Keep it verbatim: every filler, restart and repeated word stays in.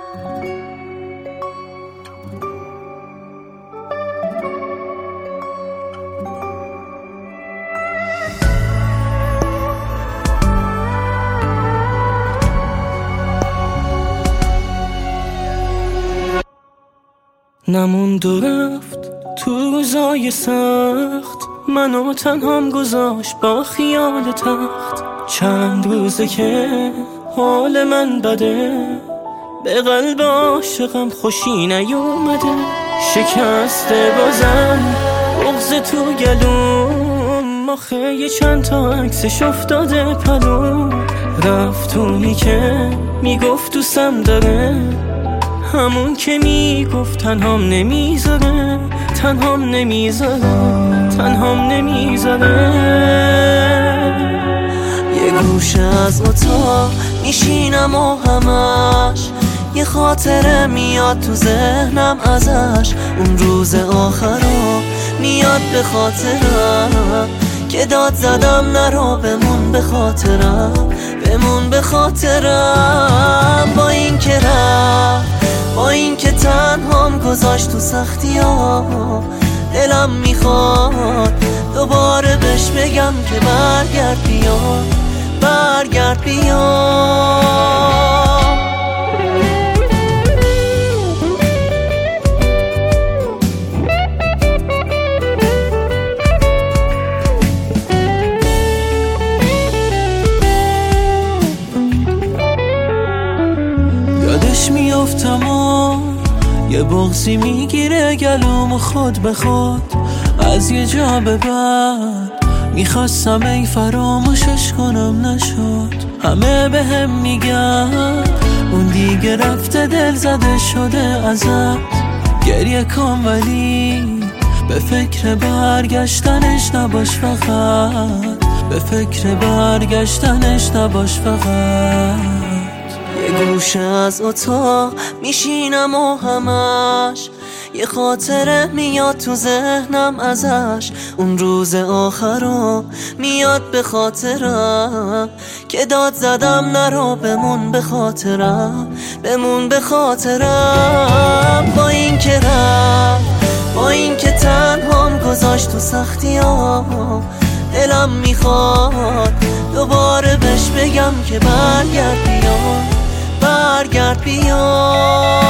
نموند و رفت تو روزای سخت، منو تنهام گذاشت با خیال تخت. چند روزه که حال من بده، به قلب عاشقم خوشی نیومده. شکسته بازم بغض تو گلوم، آخه یه چند تا عکسش افتاده پلو. رفتونی که میگفت دوستم داره، همون که میگفت تنهام نمیذاره، تنهام نمیذاره، تنهام نمیذاره. یه گوشه از اتاق میشینم و همش یه خاطره میاد تو ذهنم ازش. اون روز آخرا میاد به خاطرم که داد زدم نرو بمون به خاطرم، بمون به خاطرم. با این که رفت، با این که تنهام گذاشت تو سختی ها، دلم میخواد دوباره بهش بگم که برگرد بیا، برگرد بیا. یادش میافتم و یه بغضی میگیره گلوم خود به خود. از یه جا به بعد میخواستم ای فراموشش کنم نشد. همه به هم میگن اون دیگه رفته دل زده شده ازت. گریه کن ولی به فکر برگشتنش نباش فقط، به فکر برگشتنش نباش فقط. یه گوشه از اتاق میشینم و همش یه خاطره میاد تو ذهنم ازش. اون روز آخرا میاد به خاطرم که داد زدم نرو بمون به خاطرم، بمون به خاطرم. با این که رفت، با این که تنهام گذاشت تو سختی ها، دلم میخواد دوباره بهش بگم که برگرد بیا، برگرد بیا.